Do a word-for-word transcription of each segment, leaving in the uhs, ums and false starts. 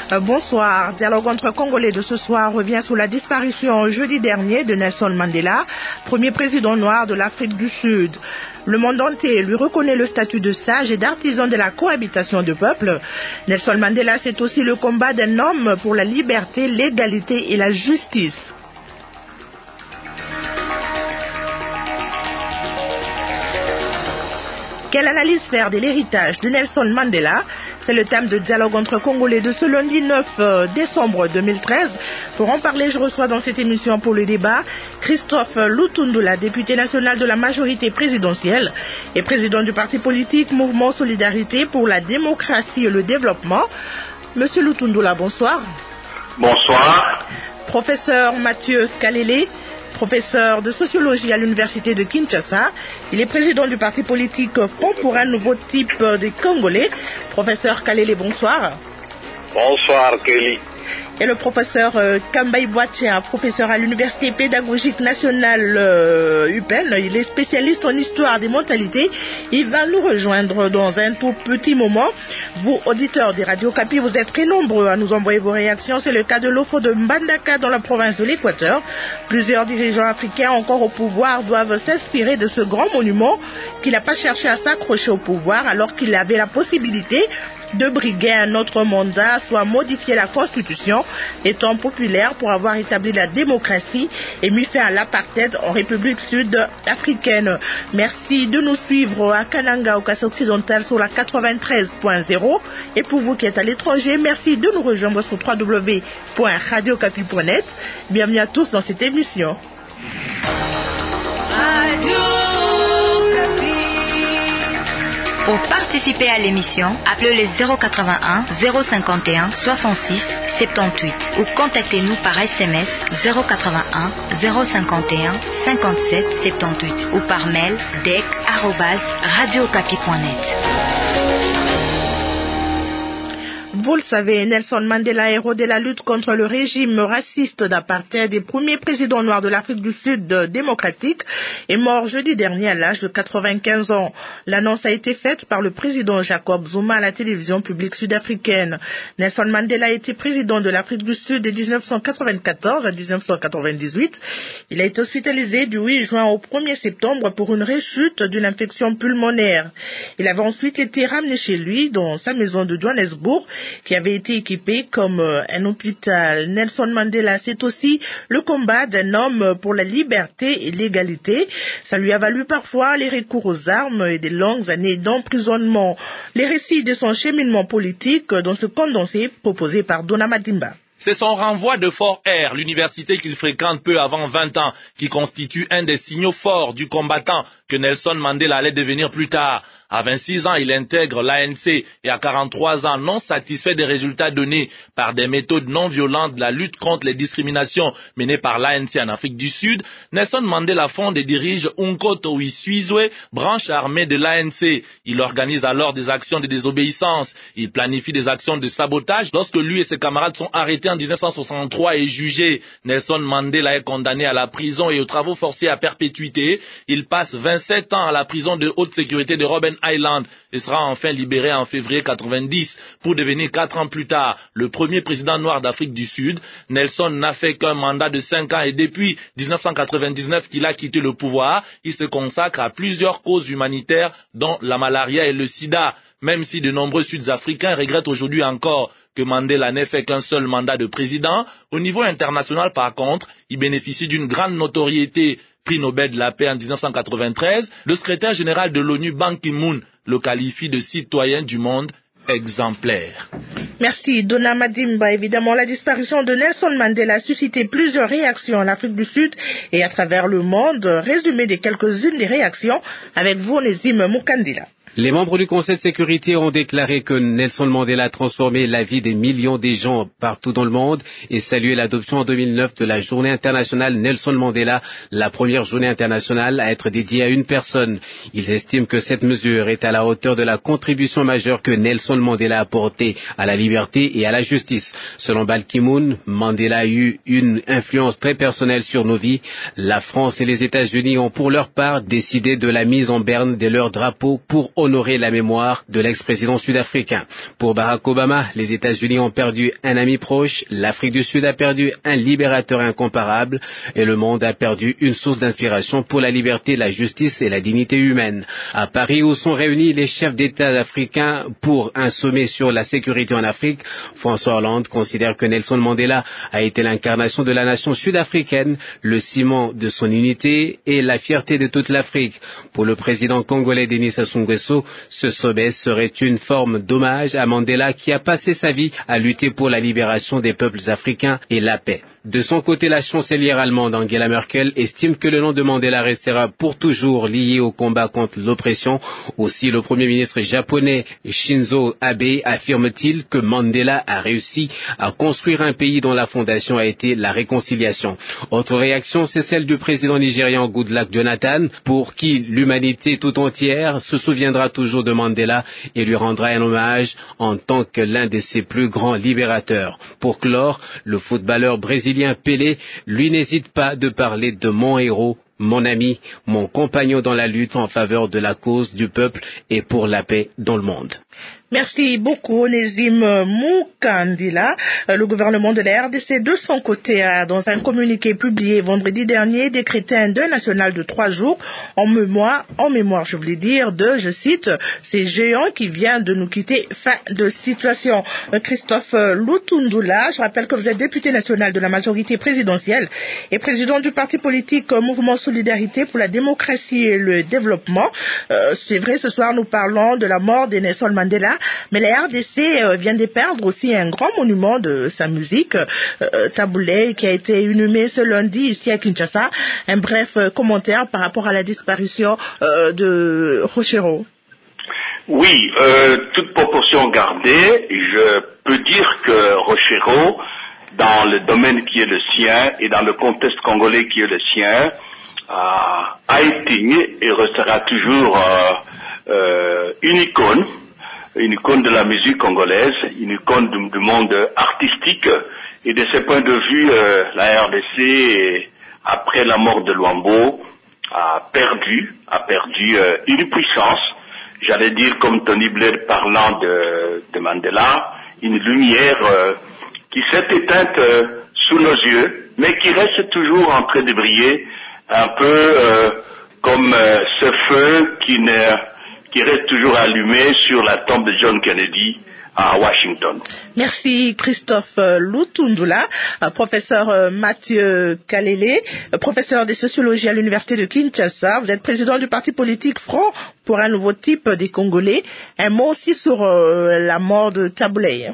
Euh, bonsoir. Dialogue entre Congolais de ce soir revient sur la disparition jeudi dernier de Nelson Mandela, premier président noir de l'Afrique du Sud. Le monde entier lui reconnaît le statut de sage et d'artisan de la cohabitation de peuples. Nelson Mandela, c'est aussi le combat d'un homme pour la liberté, l'égalité et la justice. Quelle analyse faire de l'héritage de Nelson Mandela? C'est le thème de Dialogue entre Congolais de ce lundi neuf décembre deux mille treize. Pour en parler, je reçois dans cette émission pour le débat Christophe Lutundula, député national de la majorité présidentielle et président du parti politique Mouvement Solidarité pour la démocratie et le développement. Monsieur Lutundula, bonsoir. Bonsoir. Professeur Mathieu Kalele, professeur de sociologie à l'université de Kinshasa. Il est président du parti politique Front pour un nouveau type de Congolais. Professeur Kalele, bonsoir. Bonsoir, Kelly. Et le professeur euh, Kambaï Boatia, professeur à l'université pédagogique nationale euh, U P E N. Il est spécialiste en histoire des mentalités. Il va nous rejoindre dans un tout petit moment. Vous, auditeurs des Radio Kapi, vous êtes très nombreux à nous envoyer vos réactions. C'est le cas de l'Ofo de Mbandaka dans la province de l'Équateur. Plusieurs dirigeants africains encore au pouvoir doivent s'inspirer de ce grand monument qui n'a pas cherché à s'accrocher au pouvoir alors qu'il avait la possibilité de briguer un autre mandat, soit modifier la constitution, étant populaire pour avoir établi la démocratie et mis fin à l'apartheid en République sud-africaine. Merci de nous suivre à Kananga, au Kassai occidental, sur la quatre-vingt-treize point zéro. Et pour vous qui êtes à l'étranger, merci de nous rejoindre sur w w w point radio kapi point net. Bienvenue à tous dans cette émission. Radio Pour participer à l'émission, appelez les zéro quatre-vingt-un, zéro cinquante et un, soixante-six, soixante-dix-huit ou contactez-nous par S M S zéro quatre-vingt-un, zéro cinquante et un, cinquante-sept, soixante-dix-huit ou par mail d e c arobase radio kapi point net. Vous le savez, Nelson Mandela, héros de la lutte contre le régime raciste d'apartheid et premier président noir de l'Afrique du Sud démocratique, est mort jeudi dernier à l'âge de quatre-vingt-quinze ans. L'annonce a été faite par le président Jacob Zuma à la télévision publique sud-africaine. Nelson Mandela a été président de l'Afrique du Sud de dix-neuf cent quatre-vingt-quatorze à dix-neuf cent quatre-vingt-dix-huit. Il a été hospitalisé du huit juin au premier septembre pour une rechute d'une infection pulmonaire. Il avait ensuite été ramené chez lui dans sa maison de Johannesburg, qui avait été équipé comme un hôpital. Nelson Mandela, c'est aussi le combat d'un homme pour la liberté et l'égalité. Ça lui a valu parfois les recours aux armes et des longues années d'emprisonnement. Les récits de son cheminement politique dans ce condensé proposé par Dona Madimba. C'est son renvoi de Fort Air, l'université qu'il fréquente peu avant vingt ans, qui constitue un des signaux forts du combattant que Nelson Mandela allait devenir plus tard. À vingt-six ans, il intègre l'A N C et à quarante-trois ans, non satisfait des résultats donnés par des méthodes non violentes de la lutte contre les discriminations menées par l'A N C en Afrique du Sud, Nelson Mandela fonde et dirige Umkhonto we Sizwe, branche armée de l'A N C. Il organise alors des actions de désobéissance. Il planifie des actions de sabotage. Lorsque lui et ses camarades sont arrêtés en dix-neuf cent soixante-trois et jugés, Nelson Mandela est condamné à la prison et aux travaux forcés à perpétuité. Il passe vingt-sept ans à la prison de haute sécurité de Robben Island et sera enfin libéré en février quatre-vingt-dix pour devenir quatre ans plus tard le premier président noir d'Afrique du Sud. Nelson n'a fait qu'un mandat de cinq ans et depuis dix-neuf cent quatre-vingt-dix-neuf qu'il a quitté le pouvoir, il se consacre à plusieurs causes humanitaires dont la malaria et le sida. Même si de nombreux Sud-Africains regrettent aujourd'hui encore que Mandela n'ait fait qu'un seul mandat de président, au niveau international par contre, il bénéficie d'une grande notoriété. Prix Nobel de la paix en dix-neuf cent quatre-vingt-treize, le secrétaire général de l'ONU, Ban Ki-moon, le qualifie de citoyen du monde exemplaire. Merci, Dona Madimba. Évidemment, la disparition de Nelson Mandela a suscité plusieurs réactions en Afrique du Sud et à travers le monde. Résumé de quelques-unes des réactions avec vous, Onésime Mukandila. Les membres du Conseil de sécurité ont déclaré que Nelson Mandela a transformé la vie des millions de gens partout dans le monde et salué l'adoption en deux mille neuf de la journée internationale Nelson Mandela, la première journée internationale à être dédiée à une personne. Ils estiment que cette mesure est à la hauteur de la contribution majeure que Nelson Mandela a apportée à la liberté et à la justice. Selon Ban Ki-moon, Mandela a eu une influence très personnelle sur nos vies. La France et les États-Unis ont pour leur part décidé de la mise en berne de leur drapeau pour honorer la mémoire de l'ex-président sud-africain. Pour Barack Obama, les États-Unis ont perdu un ami proche, l'Afrique du Sud a perdu un libérateur incomparable et le monde a perdu une source d'inspiration pour la liberté, la justice et la dignité humaine. À Paris, où sont réunis les chefs d'État africains pour un sommet sur la sécurité en Afrique, François Hollande considère que Nelson Mandela a été l'incarnation de la nation sud-africaine, le ciment de son unité et la fierté de toute l'Afrique. Pour le président congolais Denis Sassou Nguesso, ce sommet serait une forme d'hommage à Mandela qui a passé sa vie à lutter pour la libération des peuples africains et la paix. De son côté, la chancelière allemande Angela Merkel estime que le nom de Mandela restera pour toujours lié au combat contre l'oppression. Aussi, le premier ministre japonais Shinzo Abe affirme-t-il que Mandela a réussi à construire un pays dont la fondation a été la réconciliation. Autre réaction, c'est celle du président nigérian Goodluck Jonathan, pour qui l'humanité tout entière se souviendra toujours de Mandela et lui rendra un hommage en tant que l'un de ses plus grands libérateurs. Pour clore, le footballeur brésilien Pelé, lui, n'hésite pas de parler de mon héros, mon ami, mon compagnon dans la lutte en faveur de la cause du peuple et pour la paix dans le monde. Merci beaucoup, Nézim Moukandila. Le gouvernement de la R D C, de son côté, a, dans un communiqué publié vendredi dernier, décrété un deuil national de trois jours en mémoire, en mémoire, je voulais dire, de, je cite, ces géants qui viennent de nous quitter. Fin de situation. Christophe Lutundula, je rappelle que vous êtes député national de la majorité présidentielle et président du parti politique Mouvement Solidarité pour la démocratie et le développement. Euh, c'est vrai, ce soir, nous parlons de la mort de Nelson Mandela. Mais la R D C euh, vient de perdre aussi un grand monument de sa musique, euh, Taboulé, qui a été inhumé ce lundi ici à Kinshasa. Un bref euh, commentaire par rapport à la disparition euh, de Rochero. Oui, euh, toute proportion gardée, je peux dire que Rochero, dans le domaine qui est le sien et dans le contexte congolais qui est le sien, euh, a été et restera toujours euh, euh, une icône. Une icône de la musique congolaise, une icône du, du monde artistique. Et de ce point de vue, euh, la R D C, après la mort de Luambo, a perdu, a perdu euh, une puissance, j'allais dire comme Tony Blair parlant de, de Mandela, une lumière euh, qui s'est éteinte euh, sous nos yeux, mais qui reste toujours en train de briller, un peu euh, comme euh, ce feu qui ne... qui reste toujours allumé sur la tombe de John Kennedy à Washington. Merci Christophe Lutundula. Professeur Mathieu Kalele, professeur de sociologie à l'université de Kinshasa. Vous êtes président du parti politique Front pour un nouveau type des Congolais. Un mot aussi sur euh, la mort de Taboulé.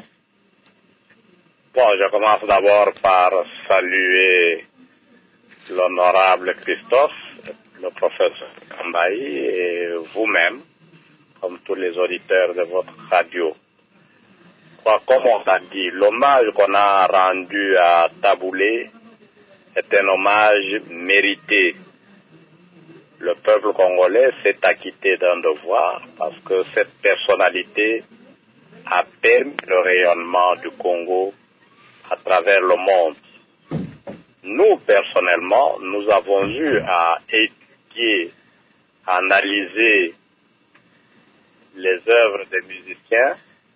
Bon, je commence d'abord par saluer l'honorable Christophe, le professeur Kambaï et vous-même, comme tous les auditeurs de votre radio. Comme on l'a dit, l'hommage qu'on a rendu à Taboulé est un hommage mérité. Le peuple congolais s'est acquitté d'un devoir parce que cette personnalité a permis le rayonnement du Congo à travers le monde. Nous, personnellement, nous avons eu à étudier, à analyser les œuvres des musiciens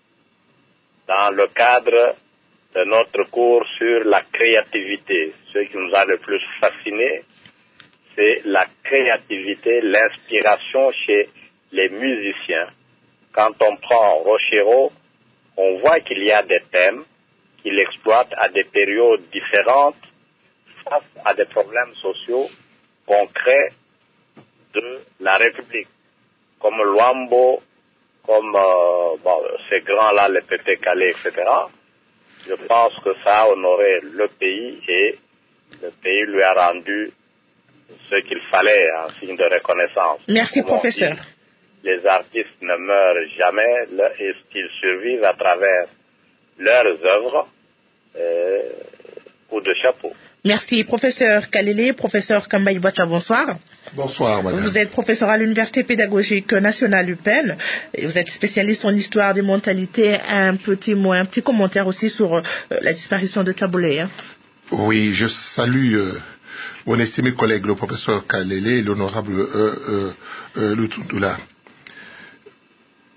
dans le cadre de notre cours sur la créativité. Ce qui nous a le plus fasciné, c'est la créativité, l'inspiration chez les musiciens. Quand on prend Rochero, on voit qu'il y a des thèmes qu'il exploite à des périodes différentes face à des problèmes sociaux concrets de la République, comme Luambo, comme euh, bon, ces grands-là, les Pépé Calais, et cetera. Je pense que ça a honoré le pays et le pays lui a rendu ce qu'il fallait en signe de reconnaissance. Merci, Comment professeur. Dit, les artistes ne meurent jamais, ils survivent à travers leurs œuvres, euh, coup de chapeau. Merci, professeur Kalele. Professeur Kambaï Boacha, bonsoir. Bonsoir, madame. Vous êtes professeur à l'Université pédagogique nationale U P E N et vous êtes spécialiste en histoire des mentalités. Un petit mot, un petit commentaire aussi sur euh, la disparition de Taboulé. Hein. Oui, je salue euh, mon estimé collègue, le professeur Kalele et l'honorable euh, euh, euh, Lutundula.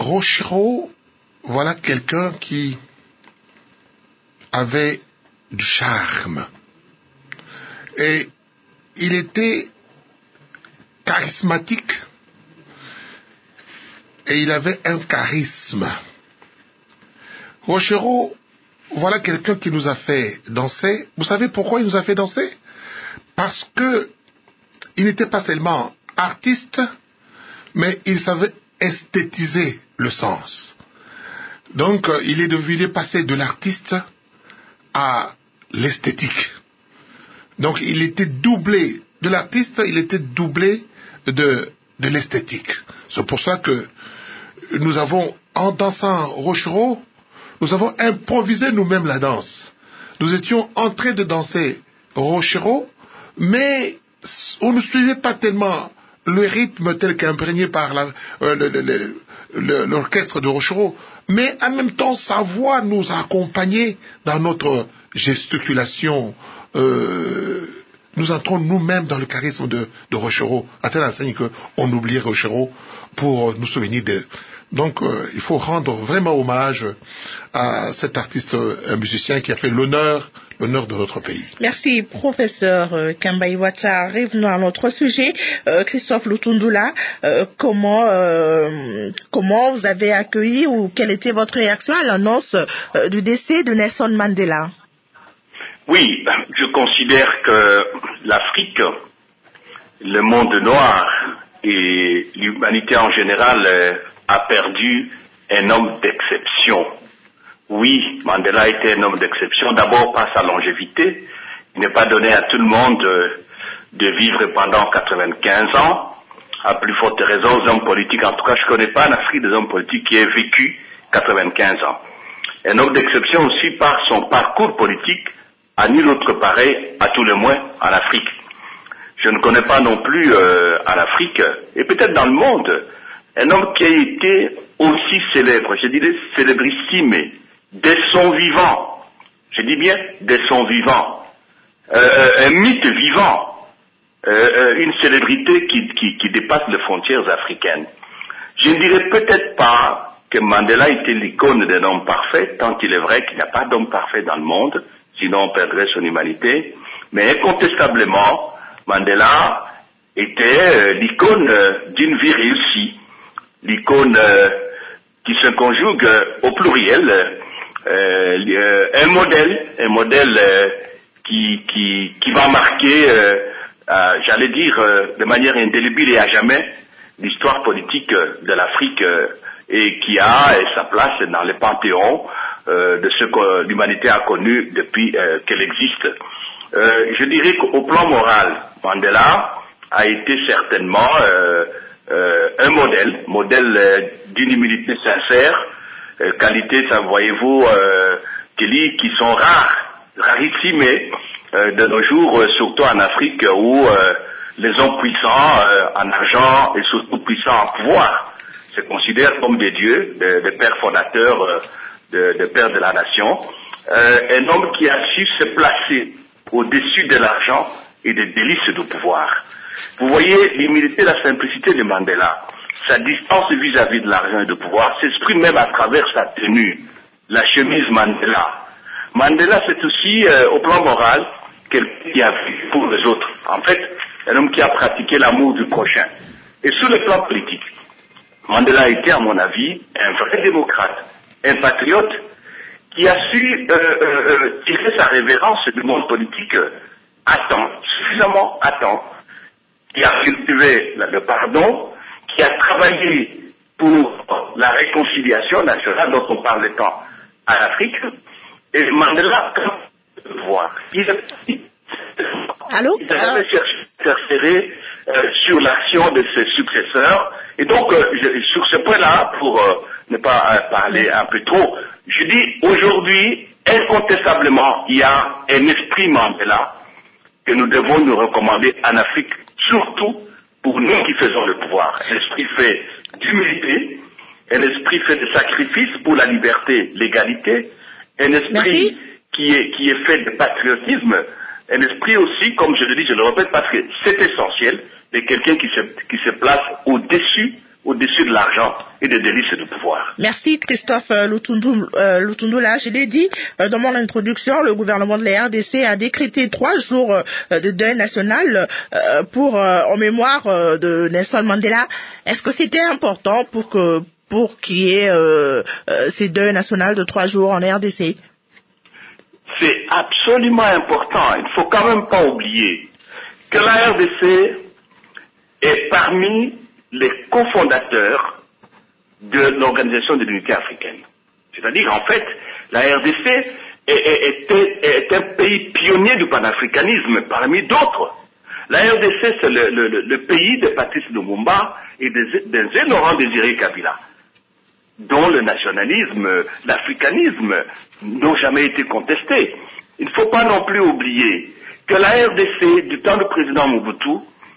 Rochereau, voilà quelqu'un qui avait du charme. Et il était charismatique et il avait un charisme. Rochereau, voilà quelqu'un qui nous a fait danser. Vous savez pourquoi il nous a fait danser? Parce que il n'était pas seulement artiste, mais il savait esthétiser le sens. Donc, il est devenu, il est passé de l'artiste à l'esthétique. Donc, il était doublé de l'artiste, il était doublé de, de l'esthétique. C'est pour ça que nous avons, en dansant Rochereau, nous avons improvisé nous-mêmes la danse. Nous étions en train de danser Rochereau, mais on ne suivait pas tellement le rythme tel qu'imprégné par la, euh, le, le, le, l'orchestre de Rochereau, mais en même temps sa voix nous a accompagnés dans notre gesticulation. Euh, nous entrons nous-mêmes dans le charisme de, de Rochereau, à telle enseigne qu'on oublie Rochereau pour nous souvenir d'elle. Donc euh, il faut rendre vraiment hommage à cet artiste, un musicien qui a fait l'honneur, l'honneur de notre pays. Merci, professeur euh, Kambayi Wacha. Revenons à notre sujet. Euh, Christophe Lutundula, euh, comment euh, comment vous avez accueilli ou quelle était votre réaction à l'annonce euh, du décès de Nelson Mandela? Oui, je considère que l'Afrique, le monde noir et l'humanité en général euh, a perdu un homme d'exception. Oui, Mandela était un homme d'exception, d'abord par sa longévité. Il n'est pas donné à tout le monde de, de vivre pendant quatre-vingt-quinze ans. À plus forte raison aux hommes politiques. En tout cas, je ne connais pas en Afrique des hommes politiques qui aient vécu quatre-vingt-quinze ans. Un homme d'exception aussi par son parcours politique, à nul autre pareil, à tout le moins en Afrique. Je ne connais pas non plus euh, en Afrique, et peut-être dans le monde, un homme qui a été aussi célèbre, je dirais célébrissime, dès son vivant. Je dis bien dès son vivant. Euh, un mythe vivant, euh, une célébrité qui, qui, qui dépasse les frontières africaines. Je ne dirais peut-être pas que Mandela était l'icône d'un homme parfait, tant il est vrai qu'il n'y a pas d'homme parfait dans le monde, sinon on perdrait son humanité, mais incontestablement, Mandela était euh, l'icône euh, d'une vie réussie, l'icône euh, qui se conjugue euh, au pluriel, euh, euh, un modèle, un modèle euh, qui, qui, qui va marquer, euh, euh, j'allais dire, euh, de manière indélébile et à jamais, l'histoire politique de l'Afrique euh, et qui a et sa place dans le panthéon euh, de ce que l'humanité a connu depuis euh, qu'elle existe. Euh, je dirais qu'au plan moral, Mandela a été certainement euh, euh, un modèle, modèle euh, d'une humilité sincère, euh, qualité, ça voyez-vous, euh, qui, qui sont rares, rarissimes euh, de nos jours, euh, surtout en Afrique où euh, les hommes puissants euh, en argent et surtout puissants en pouvoir se considèrent comme des dieux, des, des pères fondateurs, euh, des de pères de la nation. Euh, un homme qui a su se placer au-dessus de l'argent et des délices du pouvoir. Vous voyez, l'humilité, la simplicité de Mandela, sa distance vis-à-vis de l'argent et du pouvoir s'exprime même à travers sa tenue, la chemise Mandela. Mandela, c'est aussi, euh, au plan moral, quelqu'un qui a vécu pour les autres. En fait, un homme qui a pratiqué l'amour du prochain. Et sur le plan politique, Mandela a été, à mon avis, un vrai démocrate, un patriote, qui a su euh, euh, tirer sa révérence du monde politique euh, à temps, suffisamment à temps, qui a cultivé le pardon, qui a travaillé pour la réconciliation nationale dont on parle tant en Afrique, et Mandela, comme voir, il a Allô? il avait cherché euh, sur l'action de ses successeurs, et donc euh, je, sur ce point-là, pour euh, ne pas euh, parler un peu trop, je dis aujourd'hui, incontestablement, il y a un esprit Mandela que nous devons nous recommander en Afrique, surtout pour nous qui faisons le pouvoir. Un esprit fait d'humilité, un esprit fait de sacrifice pour la liberté, l'égalité, un esprit qui est, qui est fait de patriotisme, un esprit aussi, comme je le dis, je le répète, parce que c'est essentiel, de quelqu'un qui se, qui se place au-dessus au-dessus de l'argent et des délices du pouvoir. Merci Christophe euh, Lutundu, euh, Lutundula. Je l'ai dit euh, dans mon introduction, le gouvernement de la R D C a décrété trois jours euh, de deuil national euh, pour euh, en mémoire euh, de Nelson Mandela. Est-ce que c'était important pour que pour qu'il y ait euh, euh, ces deuils nationaux de trois jours en R D C? C'est absolument important. Il ne faut quand même pas oublier que la R D C est parmi les cofondateurs de l'Organisation de l'Unité africaine. C'est-à-dire, en fait, la R D C est, est, est, est un pays pionnier du panafricanisme parmi d'autres. La R D C, c'est le, le, le pays de Patrice Lumumba et de Laurent Désiré Kabila, dont le nationalisme, l'africanisme n'ont jamais été contestés. Il ne faut pas non plus oublier que la R D C, du temps du président Mobutu,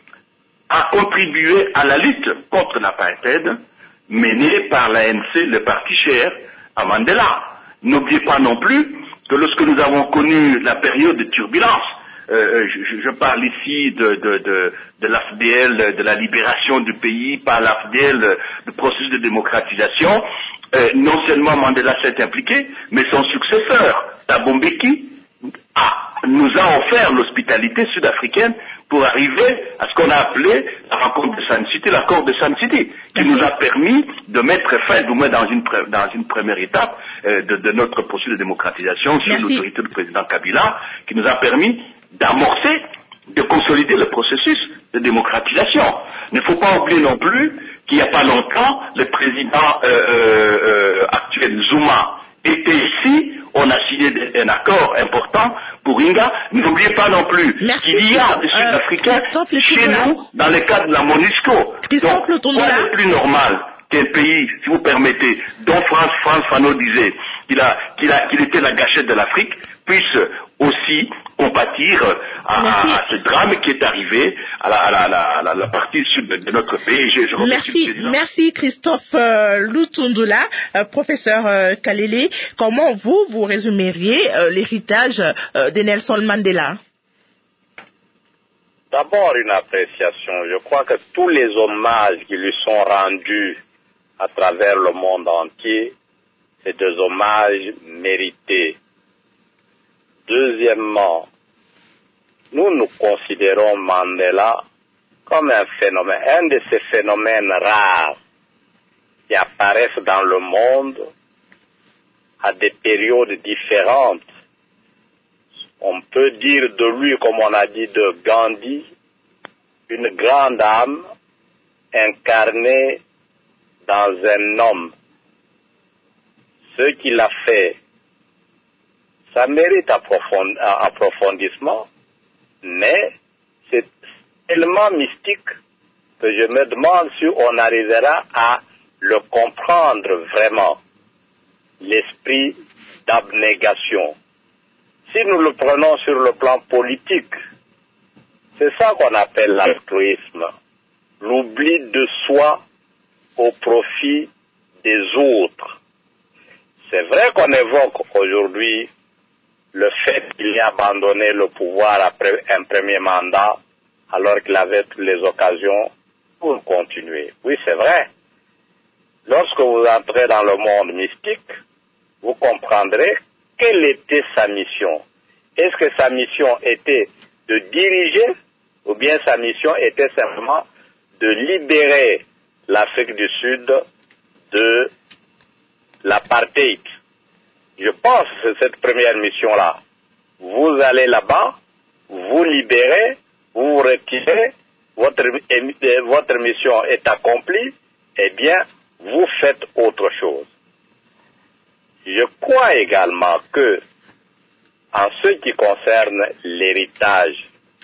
a contribué à la lutte contre l'apartheid menée par l'A N C, le parti cher à Mandela. N'oubliez pas non plus que lorsque nous avons connu la période de turbulence, euh, je, je parle ici de, de, de, de l'A F D L, de la libération du pays par l'A F D L, du processus de démocratisation, euh, non seulement Mandela s'est impliqué, mais son successeur, Thabo Mbeki, a, nous a offert l'hospitalité sud-africaine pour arriver à ce qu'on a appelé la rencontre de Sun City, l'accord de Sun City, qui nous a permis de mettre fin, du moins dans une, dans une première étape, euh, de, de notre processus de démocratisation sous l'autorité du président Kabila, qui nous a permis d'amorcer, de consolider le processus de démocratisation. Il ne faut pas oublier non plus qu'il n'y a pas longtemps, le président euh, euh, actuel Zuma était ici, on a signé un accord important pour Inga. N'oubliez pas non plus qu'il y a des Sud-Africains euh, chez nous dans le cadre de la MONUSCO. Christophe Donc, quoi de plus normal qu'un pays, si vous permettez, dont France, France Fanon disait qu'il a, qu'il a, qu'il était la gâchette de l'Afrique, puisse aussi compatir à, à, à ce drame qui est arrivé à la, à la, à la, à la partie sud de notre pays. Je, je merci, merci Christophe euh, Lutundula, euh, professeur euh, Kalele. Comment vous, vous résumeriez euh, l'héritage euh, de Nelson Mandela? D'abord une appréciation. Je crois que tous les hommages qui lui sont rendus à travers le monde entier, c'est des hommages mérités. Deuxièmement, nous nous considérons Mandela comme un phénomène, un de ces phénomènes rares qui apparaissent dans le monde à des périodes différentes. On peut dire de lui, comme on a dit de Gandhi, une grande âme incarnée dans un homme. Ce qu'il a fait, ça mérite approfondissement, mais c'est tellement mystique que je me demande si on arrivera à le comprendre vraiment, l'esprit d'abnégation. Si nous le prenons sur le plan politique, c'est ça qu'on appelle l'altruisme, l'oubli de soi au profit des autres. C'est vrai qu'on évoque aujourd'hui le fait qu'il ait abandonné le pouvoir après un premier mandat, alors qu'il avait toutes les occasions pour continuer. Oui, c'est vrai. Lorsque vous entrez dans le monde mystique, vous comprendrez quelle était sa mission. Est-ce que sa mission était de diriger, ou bien sa mission était simplement de libérer l'Afrique du Sud de l'apartheid? Je pense que c'est cette première mission-là. Vous allez là-bas, vous libérez, vous vous retirez, votre, votre mission est accomplie, eh bien, vous faites autre chose. Je crois également que, en ce qui concerne l'héritage,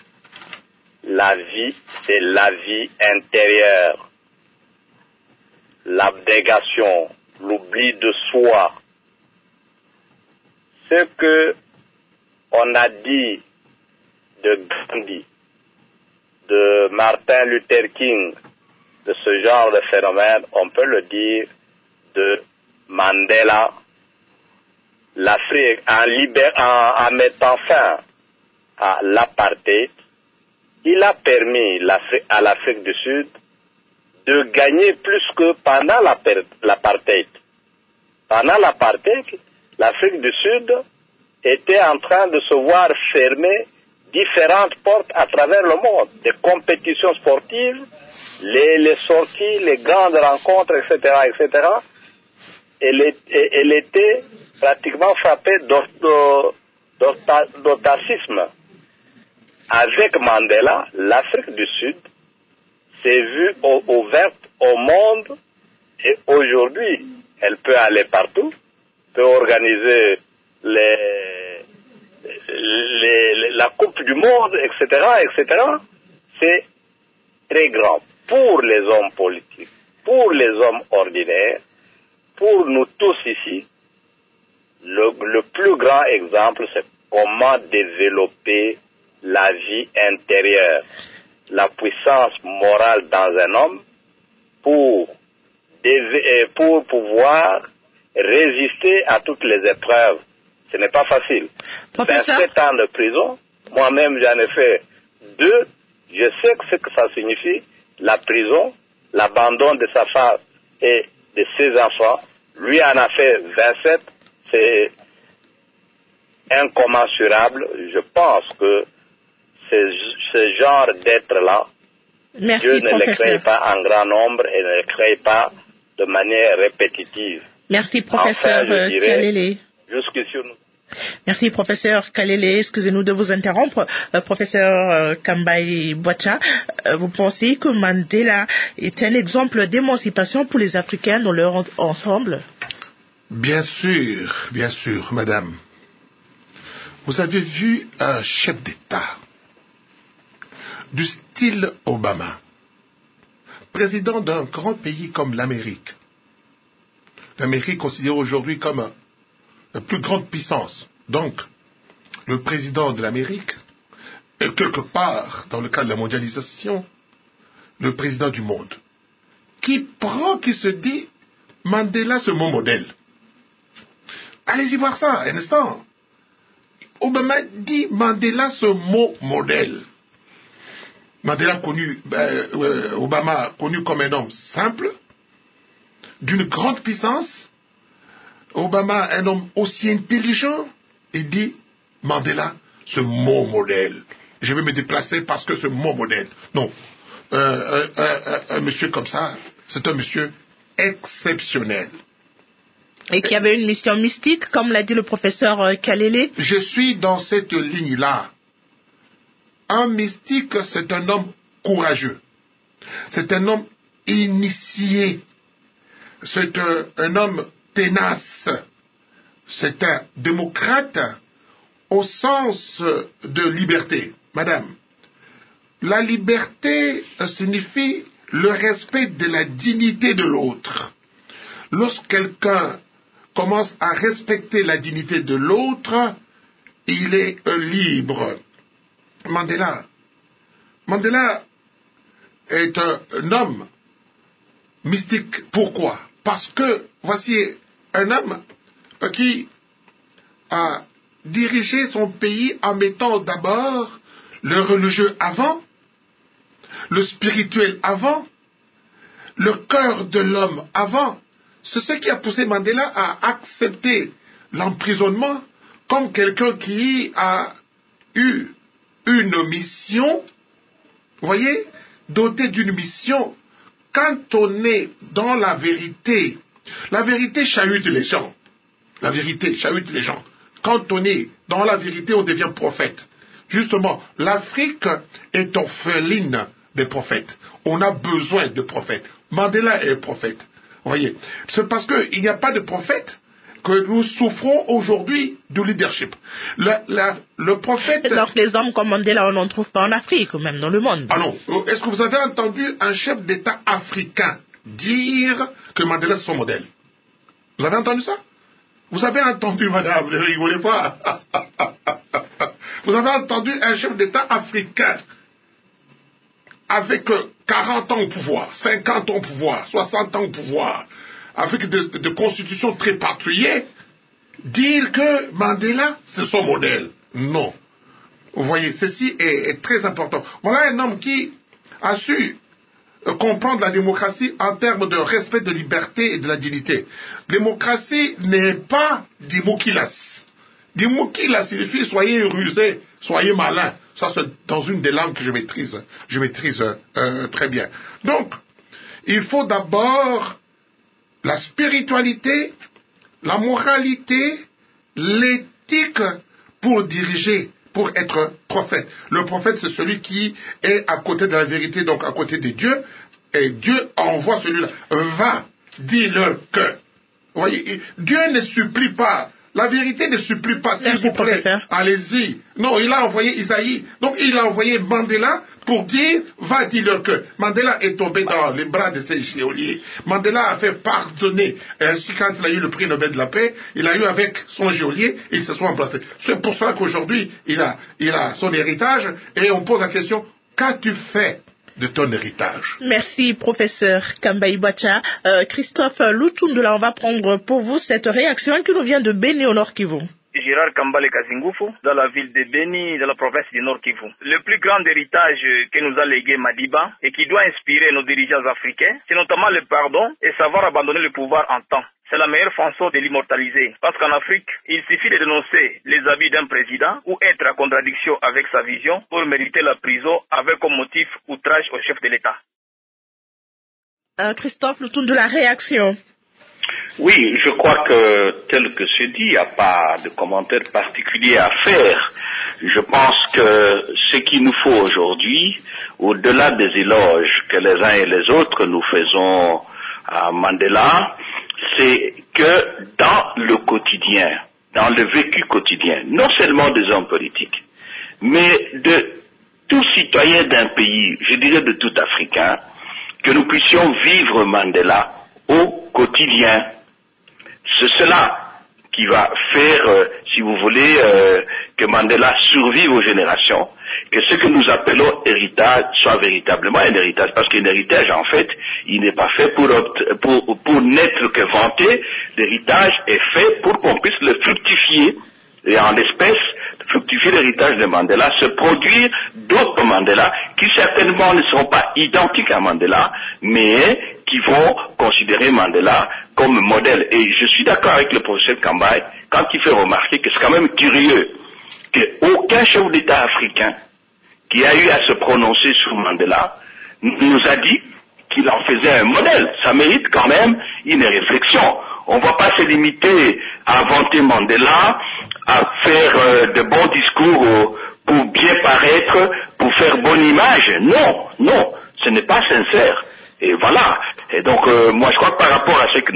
la vie, c'est la vie intérieure, l'abnégation, l'oubli de soi. Ce que on a dit de Gandhi, de Martin Luther King, de ce genre de phénomène, on peut le dire de Mandela. L'Afrique, en, libère, en, en mettant fin à l'apartheid, il a permis à l'Afrique du Sud de gagner plus que pendant l'apartheid. Pendant l'apartheid, l'Afrique du Sud était en train de se voir fermer différentes portes à travers le monde, des compétitions sportives, les, les sorties, les grandes rencontres, et cetera, et cetera. Elle, elle était pratiquement frappée d'autarcisme. Avec Mandela, l'Afrique du Sud s'est vue ouverte au monde et aujourd'hui, elle peut aller partout, peut organiser les, les, les, la Coupe du Monde, et cetera, et cetera. C'est très grand pour les hommes politiques, pour les hommes ordinaires, pour nous tous ici. Le, le plus grand exemple, c'est comment développer la vie intérieure, la puissance morale dans un homme pour, pour pouvoir résister à toutes les épreuves. Ce n'est pas facile. Professeur? vingt-sept ans de prison, moi-même j'en ai fait deux, je sais ce que ça signifie, la prison, l'abandon de sa femme et de ses enfants. Lui en a fait vingt-sept, c'est incommensurable. Je pense que ce, ce genre d'être-là, Merci, Dieu ne professeur. les crée pas en grand nombre et ne les crée pas de manière répétitive. Merci, professeur enfin, je dirais, Kalele. Jusqu'ici, nous... Merci, professeur Kalele. Excusez-nous de vous interrompre. Euh, professeur euh, Kambai Bwacha, euh, vous pensez que Mandela est un exemple d'émancipation pour les Africains dans leur ensemble? Bien sûr, bien sûr, madame. Vous avez vu un chef d'État du style Obama, président d'un grand pays comme l'Amérique. L'Amérique considérée aujourd'hui comme la plus grande puissance. Donc, le président de l'Amérique est quelque part, dans le cadre de la mondialisation, le président du monde. Qui prend, qui se dit, Mandela, c'est mon modèle. Allez-y voir ça, un instant. Obama dit Mandela, ce mot modèle. Mandela connu, euh, Obama connu comme un homme simple, d'une grande puissance. Obama, un homme aussi intelligent, il dit Mandela, ce mot modèle. Je vais me déplacer parce que c'est mon modèle. Non, euh, un, un, un monsieur comme ça, c'est un monsieur exceptionnel. Et qui avait une mission mystique, comme l'a dit le professeur Kalele. Je suis dans cette ligne-là. Un mystique, c'est un homme courageux. C'est un homme initié. C'est un, un homme ténace. C'est un démocrate au sens de liberté. Madame, la liberté signifie le respect de la dignité de l'autre. Lorsque quelqu'un commence à respecter la dignité de l'autre, il est libre. Mandela, Mandela est un, un homme mystique. Pourquoi? Parce que voici un homme qui a dirigé son pays en mettant d'abord le religieux avant, le spirituel avant, le cœur de l'homme avant. C'est ce qui a poussé Mandela à accepter l'emprisonnement comme quelqu'un qui a eu une mission, vous voyez, doté d'une mission. Quand on est dans la vérité, la vérité chahute les gens. La vérité chahute les gens. Quand on est dans la vérité, on devient prophète. Justement, l'Afrique est orpheline des prophètes. On a besoin de prophètes. Mandela est prophète. Vous voyez, c'est parce qu'il n'y a pas de prophète que nous souffrons aujourd'hui du leadership. Le, la, le prophète... Donc les hommes comme Mandela, on n'en trouve pas en Afrique ou même dans le monde. Ah non, est-ce que vous avez entendu un chef d'État africain dire que Mandela c'est son modèle? Vous avez entendu ça? Vous avez entendu, madame, ne rigolez pas. Vous avez entendu un chef d'État africain avec quarante ans au pouvoir, cinquante ans au pouvoir, soixante ans au pouvoir, avec de, de, de constitutions très patrouillées, dire que Mandela, c'est son modèle. Non. Vous voyez, ceci est, est très important. Voilà un homme qui a su euh, comprendre la démocratie en termes de respect de liberté et de la dignité. Démocratie n'est pas Dimokhilas. Dimokhilas signifie soyez rusés, soyez malins. Ça, c'est dans une des langues que je maîtrise, je maîtrise euh, très bien. Donc, il faut d'abord la spiritualité, la moralité, l'éthique pour diriger, pour être prophète. Le prophète, c'est celui qui est à côté de la vérité, donc à côté de Dieu, et Dieu envoie celui-là. Va, dis-leur que. Vous voyez, Dieu ne supplie pas. La vérité ne supplie pas, s'il vous plaît, allez-y. Non, il a envoyé Isaïe. Donc, il a envoyé Mandela pour dire, va dire que. Mandela est tombé dans les bras de ses geôliers. Mandela a fait pardonner. Ainsi, quand il a eu le prix Nobel de la paix, il a eu avec son geôlier, ils se sont embrassés. C'est pour cela qu'aujourd'hui, il a, il a son héritage, et on pose la question, qu'as-tu fait de ton héritage? Merci, professeur Kambayi Bwacha. Euh, Christophe Lutundula, on va prendre pour vous cette réaction qui nous vient de Beni au Nord Kivu. Gérard Kambale Kazingoufou, dans la ville de Beni, dans la province du Nord Kivu. Le plus grand héritage que nous a légué Madiba et qui doit inspirer nos dirigeants africains, c'est notamment le pardon et savoir abandonner le pouvoir en temps. C'est la meilleure façon de l'immortaliser. Parce qu'en Afrique, il suffit de dénoncer les abus d'un président ou être en contradiction avec sa vision pour mériter la prison avec comme motif outrage au chef de l'État. Euh, Christophe, le tour de la réaction. Oui, je crois que tel que c'est dit, il n'y a pas de commentaire particulier à faire. Je pense que ce qu'il nous faut aujourd'hui, au-delà des éloges que les uns et les autres nous faisons à Mandela, c'est que dans le quotidien, dans le vécu quotidien, non seulement des hommes politiques, mais de tout citoyen d'un pays, je dirais de tout Africain, que nous puissions vivre Mandela au quotidien. C'est cela qui va faire, euh, si vous voulez, euh, que Mandela survive aux générations, que ce que nous appelons héritage soit véritablement un héritage. Parce qu'un héritage, en fait, il n'est pas fait pour, pour, pour n'être que vanté. L'héritage est fait pour qu'on puisse le fructifier. Et en l'espèce, fructifier l'héritage de Mandela, se produire d'autres Mandela qui certainement ne seront pas identiques à Mandela, mais qui vont considérer Mandela comme modèle. Et je suis d'accord avec le professeur Kambayi quand il fait remarquer que c'est quand même curieux qu'aucun chef d'État africain qui a eu à se prononcer sur Mandela nous a dit qu'il en faisait un modèle. Ça mérite quand même une réflexion. On ne va pas se limiter à vanter Mandela, à faire euh, de bons discours euh, pour bien paraître, pour faire bonne image. Non, non, ce n'est pas sincère. Et voilà. Et donc, euh, moi, je crois que par rapport à ce que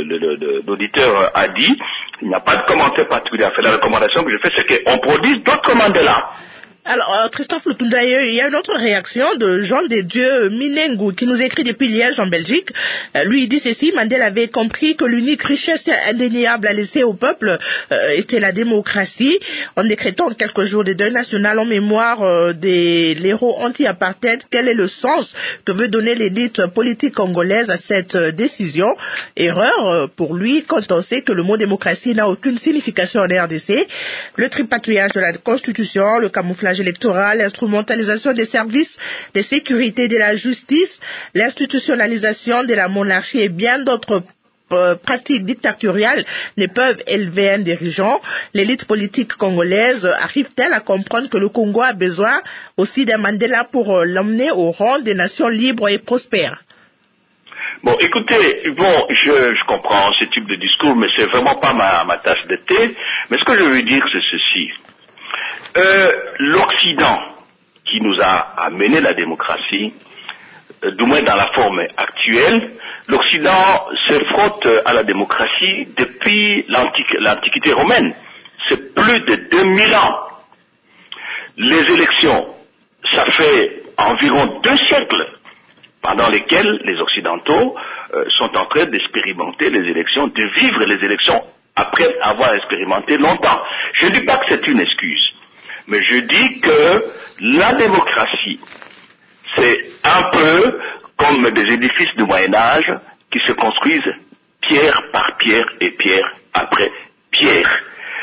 l'auditeur a dit, il n'y a pas de commentaire particulier à faire. La recommandation que je fais, c'est qu'on produise d'autres Mandela. Alors, euh, Christophe Lutunda, il y a une autre réaction de Jean de Dieu Minengu qui nous écrit depuis Liège en Belgique. Euh, lui, il dit ceci: Mandela avait compris que l'unique richesse indéniable à laisser au peuple euh, était la démocratie. En décrétant quelques jours de deuil national en mémoire euh, des héros anti-apartheid, quel est le sens que veut donner l'élite politique congolaise à cette euh, décision? Erreur euh, pour lui, quand on sait que le mot démocratie n'a aucune signification en R D C. Le tripatouillage de la Constitution, le camouflage électoral, l'instrumentalisation des services de sécurité et de la justice, l'institutionnalisation de la monarchie et bien d'autres euh, pratiques dictatoriales ne peuvent élever un dirigeant. L'élite politique congolaise arrive-t-elle à comprendre que le Congo a besoin aussi d'un Mandela pour euh, l'emmener au rang des nations libres et prospères? Bon, écoutez, bon, je, je comprends ce type de discours, mais c'est vraiment pas ma, ma tasse de thé. Mais ce que je veux dire, c'est ceci. Euh, L'Occident, qui nous a amené la démocratie, euh, du moins dans la forme actuelle, l'Occident se frotte à la démocratie depuis l'Antiquité romaine. C'est plus de deux mille ans. Les élections, ça fait environ deux siècles pendant lesquels les Occidentaux euh, sont en train d'expérimenter les élections, de vivre les élections après avoir expérimenté longtemps. Je ne dis pas que c'est une excuse. Mais je dis que la démocratie, c'est un peu comme des édifices du Moyen-Âge qui se construisent pierre par pierre et pierre après pierre.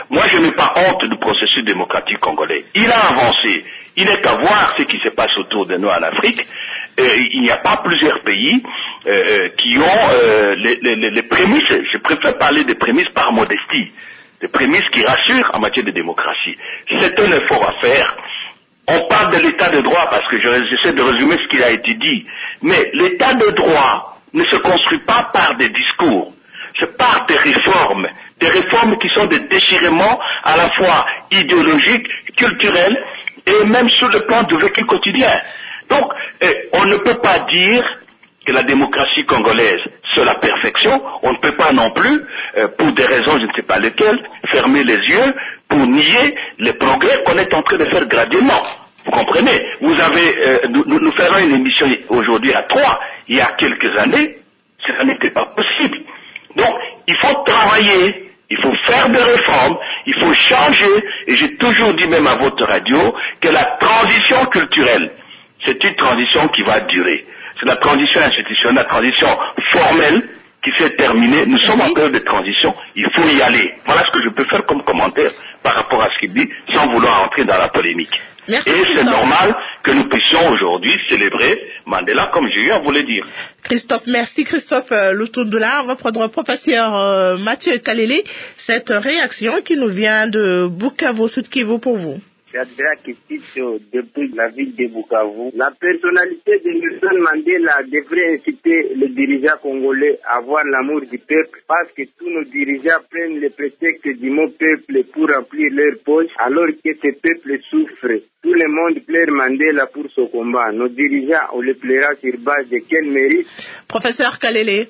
Moi, je n'ai pas honte du processus démocratique congolais. Il a avancé. Il est à voir ce qui se passe autour de nous en Afrique. Euh, il n'y a pas plusieurs pays euh, qui ont euh, les, les, les prémices. Je préfère parler des prémices par modestie. Des prémices qui rassurent en matière de démocratie. C'est un effort à faire. On parle de l'état de droit parce que j'essaie de résumer ce qui a été dit. Mais l'état de droit ne se construit pas par des discours. C'est par des réformes. Des réformes qui sont des déchirements à la fois idéologiques, culturels et même sur le plan du vécu quotidien. Donc, eh, on ne peut pas dire que la démocratie congolaise, c'est la perfection. On ne peut pas non plus, euh, pour des raisons je ne sais pas lesquelles, fermer les yeux pour nier les progrès qu'on est en train de faire graduellement. Vous comprenez? Vous avez, euh, nous, nous faisons une émission aujourd'hui à trois. Il y a quelques années, ça n'était pas possible. Donc, il faut travailler, il faut faire des réformes, il faut changer. Et j'ai toujours dit même à votre radio que la transition culturelle, c'est une transition qui va durer. C'est la transition institutionnelle, la transition formelle qui s'est terminée. Nous sommes en période de transition, il faut y aller. Voilà ce que je peux faire comme commentaire par rapport à ce qu'il dit, sans vouloir entrer dans la polémique. Merci, et c'est Christophe. normal que nous puissions aujourd'hui célébrer Mandela, comme j'ai eu à vous le dire. Christophe, merci Christophe euh, Lutundula. On va prendre professeur euh, Mathieu Kalele. Cette réaction qui nous vient de Bukavu, Sud Kivu pour vous. Shadrach Kistito, depuis la ville de Bukavu. La personnalité de Nelson Mandela devrait inciter les dirigeants congolais à avoir l'amour du peuple, parce que tous nos dirigeants prennent le prétexte du mot peuple pour remplir leurs poches, alors que ce peuple souffre. Tout le monde plaire Mandela pour ce combat. Nos dirigeants, on le plaira sur base de quel mérite? Professeur Kalele.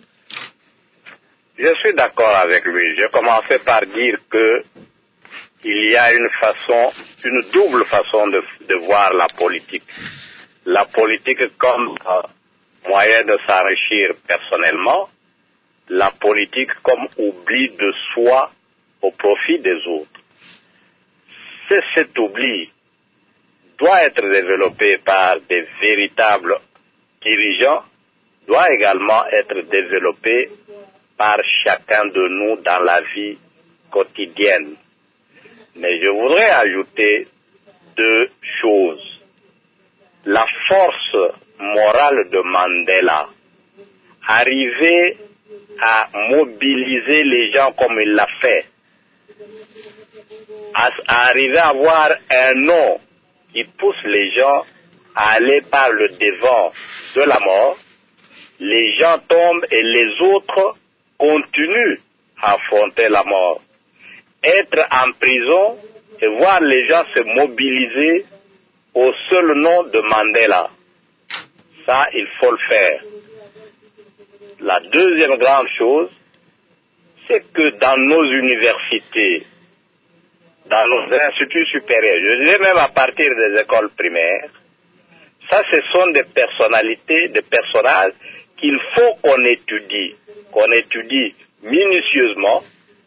Je suis d'accord avec lui. Je commençais par dire que il y a une façon, une double façon de, de voir la politique. La politique comme euh, moyen de s'enrichir personnellement, la politique comme oubli de soi au profit des autres. C'est cet oubli doit être développé par des véritables dirigeants, doit également être développé par chacun de nous dans la vie quotidienne. Mais je voudrais ajouter deux choses. La force morale de Mandela, arriver à mobiliser les gens comme il l'a fait, à, à arriver à avoir un nom qui pousse les gens à aller par le devant de la mort, les gens tombent et les autres continuent à affronter la mort. Être en prison et voir les gens se mobiliser au seul nom de Mandela. Ça, il faut le faire. La deuxième grande chose, c'est que dans nos universités, dans nos instituts supérieurs, je dirais même à partir des écoles primaires, ça, ce sont des personnalités, des personnages qu'il faut qu'on étudie, qu'on étudie minutieusement,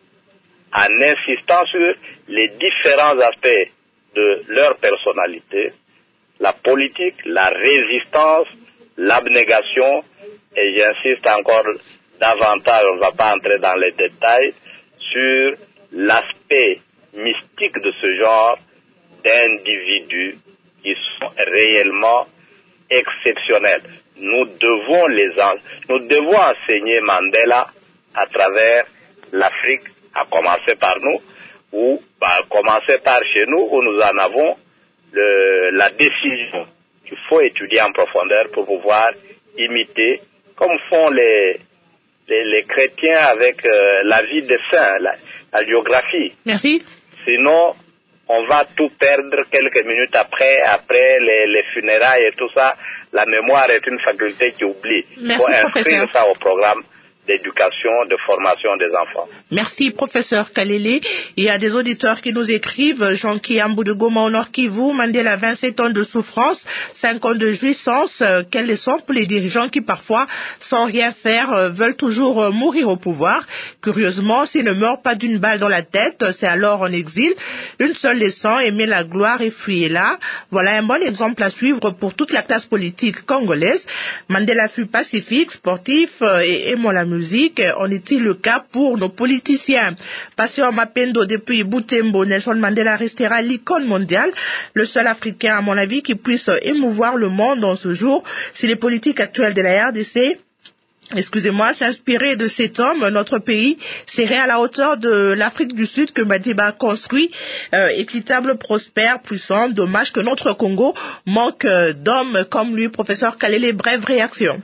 en insistant sur les différents aspects de leur personnalité, la politique, la résistance, l'abnégation, et j'insiste encore davantage, on ne va pas entrer dans les détails, sur l'aspect mystique de ce genre d'individus qui sont réellement exceptionnels. Nous devons les en... nous devons enseigner Mandela à travers l'Afrique, à commencer par nous, ou à commencer par chez nous, où nous en avons le, la décision. Il faut étudier en profondeur pour pouvoir imiter, comme font les, les, les chrétiens avec euh, la vie des saints, la, la biographie. Merci. Sinon, on va tout perdre quelques minutes après, après les, les funérailles et tout ça. La mémoire est une faculté qui oublie. Il faut inscrire ça au programme d'éducation, de formation des enfants. Merci, professeur Kalele. Il y a des auditeurs qui nous écrivent. Jean Kiambou de Goma au Nord Kivu, Mandela vingt-sept ans de souffrance, cinq ans de jouissance. Quelle leçon pour les dirigeants qui parfois, sans rien faire, veulent toujours mourir au pouvoir. Curieusement, s'ils ne meurent pas d'une balle dans la tête, c'est alors en exil. Une seule leçon, aimer la gloire et fuir là. Voilà un bon exemple à suivre pour toute la classe politique congolaise. Mandela fut pacifique, sportif et aimant la musique. musique. En est-il le cas pour nos politiciens? Pasteur Mapendo depuis Butembo, Nelson Mandela restera l'icône mondiale, le seul Africain, à mon avis, qui puisse émouvoir le monde en ce jour. Si les politiques actuelles de la R D C Excusez-moi, s'inspirer de cet homme, notre pays serait à la hauteur de l'Afrique du Sud que Madiba a construit, euh, équitable, prospère, puissant. Dommage que notre Congo manque euh, d'hommes comme lui. Professeur Kalele, brève réaction.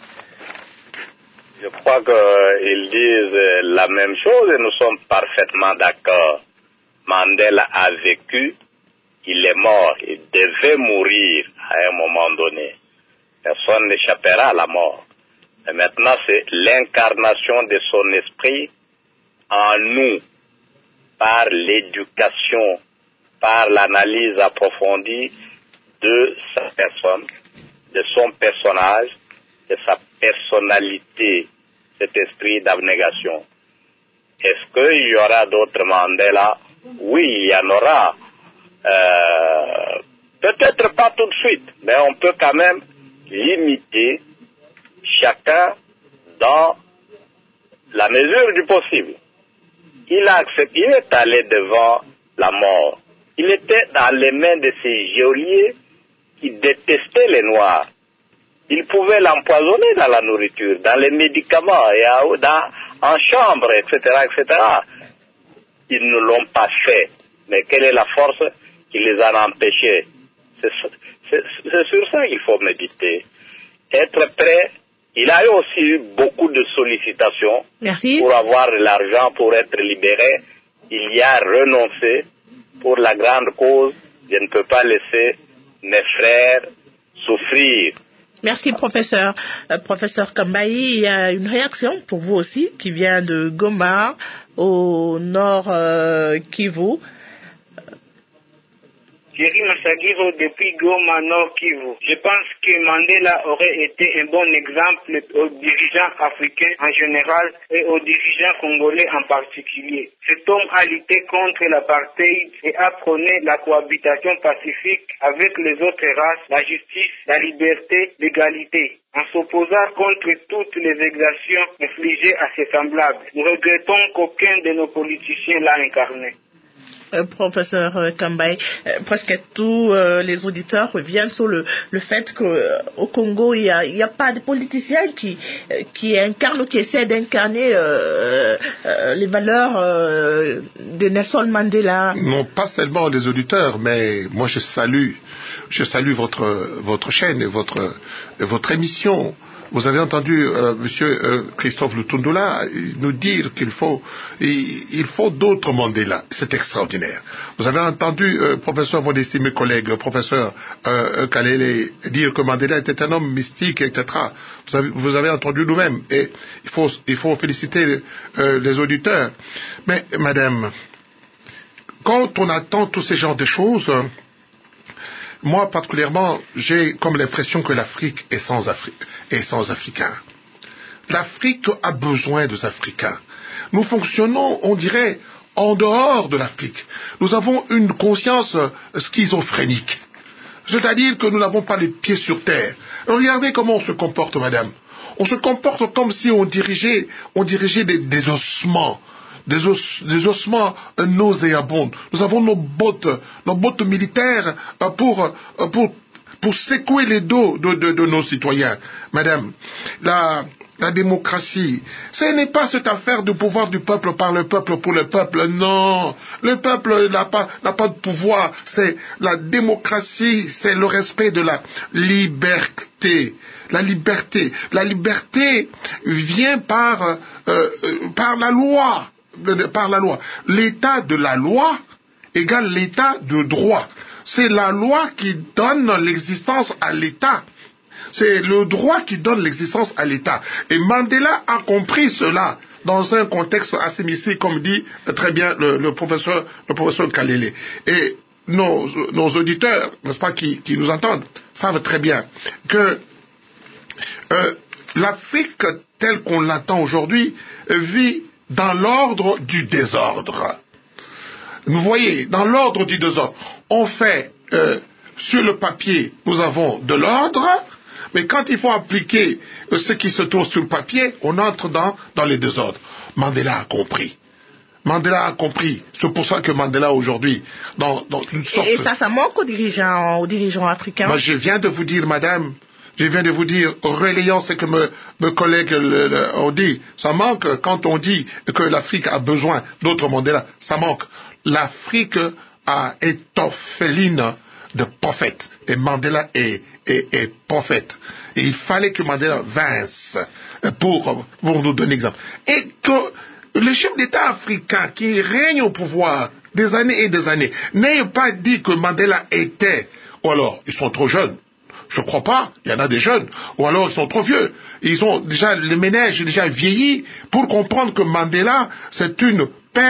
Je crois qu'ils disent la même chose et nous sommes parfaitement d'accord. Mandela a vécu, il est mort, il devait mourir à un moment donné. Personne n'échappera à la mort. Et maintenant, c'est l'incarnation de son esprit en nous, par l'éducation, par l'analyse approfondie de sa personne, de son personnage, de sa personnalité, cet esprit d'abnégation. Est-ce qu'il y aura d'autres Mandela? Oui, il y en aura. Euh, peut-être pas tout de suite, mais on peut quand même limiter chacun dans la mesure du possible. Il a accepté, il est allé devant la mort. Il était dans les mains de ces geôliers qui détestaient les Noirs. Il pouvait l'empoisonner dans la nourriture, dans les médicaments, et dans, en chambre, et cetera, et cetera. Ils ne l'ont pas fait. Mais quelle est la force qui les a empêchés? C'est, c'est, c'est sur ça qu'il faut méditer. Être prêt. Il a eu aussi eu beaucoup de sollicitations. Merci. Pour avoir de l'argent, pour être libéré. Il y a renoncé pour la grande cause. Je ne peux pas laisser mes frères souffrir. Merci, professeur. Euh, professeur Kambai, il y a une réaction pour vous aussi qui vient de Goma, au nord euh, Kivu. Thierry Massagiro depuis Goma, Nord Kivu. Je pense que Mandela aurait été un bon exemple aux dirigeants africains en général et aux dirigeants congolais en particulier. Cet homme a lutté contre l'apartheid et a prôné la cohabitation pacifique avec les autres races, la justice, la liberté, l'égalité, en s'opposant contre toutes les exactions infligées à ses semblables. Nous regrettons qu'aucun de nos politiciens l'a incarné. Euh, professeur euh, Kambai, euh, presque tous euh, les auditeurs reviennent sur le, le fait qu'au euh, Congo, il n'y a, il y a pas de politiciens qui, euh, qui incarnent ou qui essaient d'incarner euh, euh, les valeurs euh, de Nelson Mandela. Non, pas seulement les auditeurs, mais moi je salue, je salue votre, votre chaîne et votre, votre émission. Vous avez entendu euh, Monsieur euh, Christophe Lutundula nous dire qu'il faut, il, il faut d'autres Mandela. C'est extraordinaire. Vous avez entendu euh, professeur, mon estimé collègue, professeur euh, Kalele dire que Mandela était un homme mystique, et cetera. Vous avez, vous avez entendu nous-mêmes. Et il faut, il faut féliciter euh, les auditeurs. Mais Madame, quand on attend tous ces genres de choses, moi, particulièrement, j'ai comme l'impression que l'Afrique est sans Afrique, est sans Africains. L'Afrique a besoin des Africains. Nous fonctionnons, on dirait, en dehors de l'Afrique. Nous avons une conscience schizophrénique. C'est-à-dire que nous n'avons pas les pieds sur terre. Regardez comment on se comporte, madame. On se comporte comme si on dirigeait, on dirigeait des, des ossements. Des, os, des ossements euh, nauséabonds. Nous avons nos bottes, nos bottes militaires euh, pour, euh, pour, pour secouer les dos de, de, de nos citoyens. Madame, la, la démocratie, ce n'est pas cette affaire du pouvoir du peuple par le peuple pour le peuple, non. Le peuple n'a pas, n'a pas de pouvoir. C'est la démocratie, c'est le respect de la liberté. La liberté. La liberté vient par, euh, euh, par la loi. Par la loi. L'état de la loi égale l'état de droit. C'est la loi qui donne l'existence à l'état. C'est le droit qui donne l'existence à l'état. Et Mandela a compris cela dans un contexte assez mystique, comme dit très bien le, le professeur, le professeur Kalele. Et nos, nos auditeurs, n'est-ce pas, qui, qui nous entendent, savent très bien que euh, l'Afrique telle qu'on l'attend aujourd'hui vit dans l'ordre du désordre. Vous voyez, dans l'ordre du désordre, on fait, euh, sur le papier, nous avons de l'ordre, Mais quand il faut appliquer ce qui se trouve sur le papier, on entre dans, dans les désordres. Mandela a compris. Mandela a compris. C'est pour ça que Mandela aujourd'hui, dans, dans une sorte... Et ça, ça manque aux dirigeants, aux dirigeants africains. Moi, je viens de vous dire, madame, je viens de vous dire, relayant ce que me, mes collègues le, le, ont dit. Ça manque quand on dit que l'Afrique a besoin d'autres Mandela. Ça manque. L'Afrique a, est orpheline de prophètes. Et Mandela est, est, est prophète. Et il fallait que Mandela vince pour, pour nous donner exemple. Et que les chefs d'État africains qui règnent au pouvoir des années et des années n'aient pas dit que Mandela était, ou alors ils sont trop jeunes. Je ne crois pas, il y en a des jeunes, ou alors ils sont trop vieux. Ils ont déjà, le ménage est déjà vieilli pour comprendre que Mandela, c'est une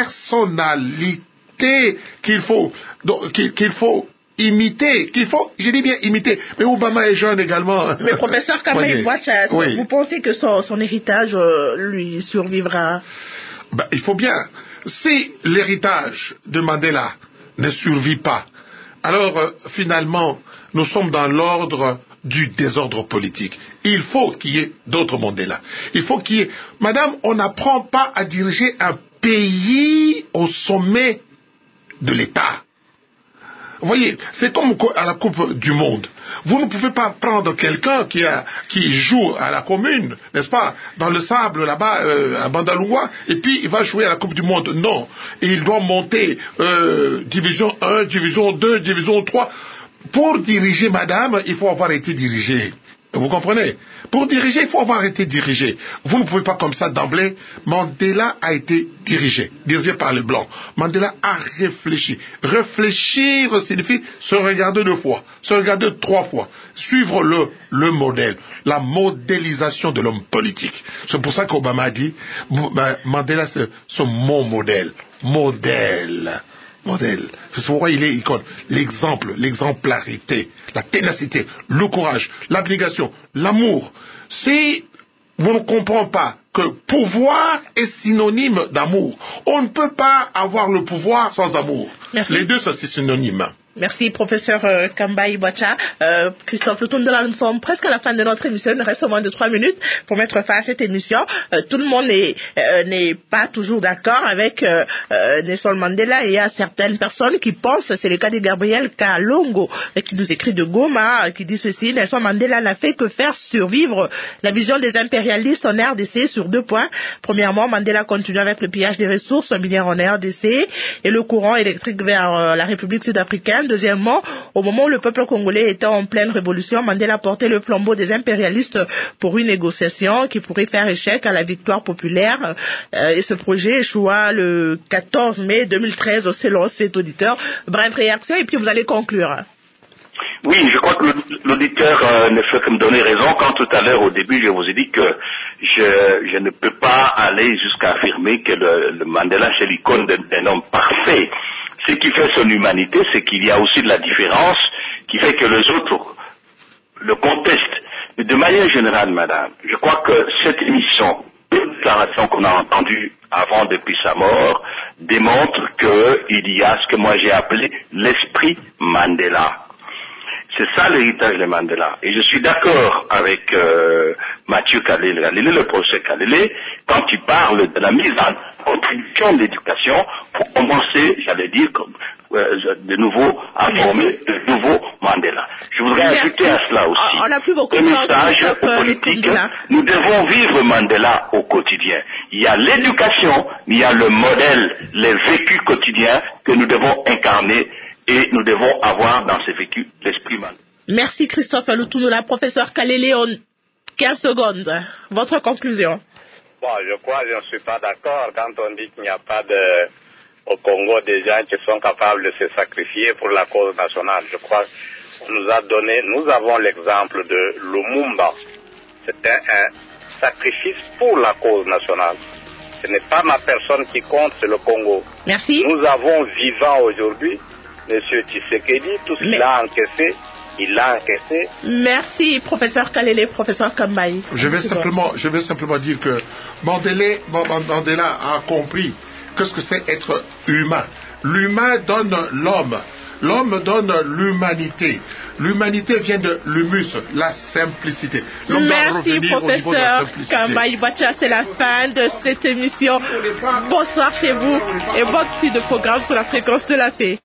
personnalité qu'il faut, qu'il faut imiter, qu'il faut, je dis bien imiter, mais Obama est jeune également. Mais professeur Kambaï Bouacha, oui. Vous pensez que son, son héritage euh, lui survivra? Ben, il faut bien. Si l'héritage de Mandela ne survit pas, alors euh, finalement, nous sommes dans l'ordre du désordre politique. Il faut qu'il y ait d'autres Mandela. Il faut qu'il y ait... Madame, on n'apprend pas à diriger un pays au sommet de l'État. Vous voyez, c'est comme à la Coupe du Monde. Vous ne pouvez pas prendre quelqu'un qui, a, qui joue à la commune, n'est-ce pas, dans le sable là-bas, euh, à Bandalungwa, et puis il va jouer à la Coupe du Monde. Non. Et il doit monter euh, division un, division deux, division trois. Pour diriger, madame, il faut avoir été dirigé. Vous comprenez? Pour diriger, il faut avoir été dirigé. Vous ne pouvez pas comme ça d'emblée. Mandela a été dirigé, dirigé par les Blancs. Mandela a réfléchi. Réfléchir signifie se regarder deux fois, se regarder trois fois, suivre le, le modèle, la modélisation de l'homme politique. C'est pour ça qu'Obama a dit, Mandela c'est, c'est mon modèle. Modèle. Modèle. C'est pourquoi il est icône. L'exemple, l'exemplarité, la ténacité, le courage, l'abnégation, l'amour. Si vous ne comprenez pas que pouvoir est synonyme d'amour, on ne peut pas avoir le pouvoir sans amour. Merci. Les deux, ça c'est synonyme. Merci, professeur euh, Kambaï Bouacha. Euh, Christophe Lutondola, nous sommes presque à la fin de notre émission. Il nous reste moins de trois minutes pour mettre fin à cette émission. Euh, tout le monde n'est, euh, n'est pas toujours d'accord avec euh, euh, Nelson Mandela. Il y a certaines personnes qui pensent, c'est le cas de Gabriel Kalongo, qui nous écrit de Goma, qui dit ceci: Nelson Mandela n'a fait que faire survivre la vision des impérialistes en R D C sur deux points. Premièrement, Mandela continue avec le pillage des ressources minières en R D C et le courant électrique vers euh, la République sud-africaine. Deuxièmement, au moment où le peuple congolais était en pleine révolution, Mandela portait le flambeau des impérialistes pour une négociation qui pourrait faire échec à la victoire populaire. Euh, et ce projet échoua le quatorze mai deux mille treize selon cet auditeur. Bref, réaction et puis vous allez conclure. Oui, je crois que l'auditeur euh, ne fait que me donner raison quand tout à l'heure au début je vous ai dit que je, je ne peux pas aller jusqu'à affirmer que le, le Mandela c'est l'icône d'un, d'un homme parfait. Ce qui fait son humanité, c'est qu'il y a aussi de la différence qui fait que les autres le contestent. Mais de manière générale, madame, je crois que cette émission, les déclarations qu'on a entendues avant depuis sa mort, démontrent qu'il y a ce que moi j'ai appelé l'esprit Mandela. C'est ça l'héritage de Mandela. Et je suis d'accord avec euh, Mathieu Kalele, le professeur Kalele, quand il parle de la mise en contribution de l'éducation pour commencer, j'allais dire, euh, de nouveau à former de nouveaux Mandela. Je voudrais Merci. ajouter à cela aussi on a plus beaucoup un message politique. Nous devons vivre Mandela au quotidien. Il y a l'éducation, mais il y a le modèle, les vécus quotidiens que nous devons incarner. Et nous devons avoir dans ce vécu l'esprit Mandela. Merci Christophe Lutundola. Professeur Kalele, en quinze secondes, votre conclusion. Bon, je crois que je ne suis pas d'accord quand on dit qu'il n'y a pas de, au Congo des gens qui sont capables de se sacrifier pour la cause nationale. Je crois qu'on nous a donné, nous avons l'exemple de Lumumba. C'était un sacrifice pour la cause nationale. Ce n'est pas ma personne qui compte, c'est le Congo. Merci. Nous avons vivant aujourd'hui Monsieur Tshisekedi, tout ce qu'il a encaissé, il l'a encaissé. Merci, professeur Kalele, professeur Kambaï. Je vais simplement, je vais simplement dire que Mandela, Mandela a compris qu'est-ce que c'est être humain. L'humain donne l'homme. L'homme donne l'humanité. L'humanité vient de l'humus, la simplicité. L'homme doit Merci, revenir au niveau de la professeur simplicité. Kamba Iwacha. C'est la fin de cette émission. Bonsoir chez vous et bonne suite de programme sur la fréquence de la paix.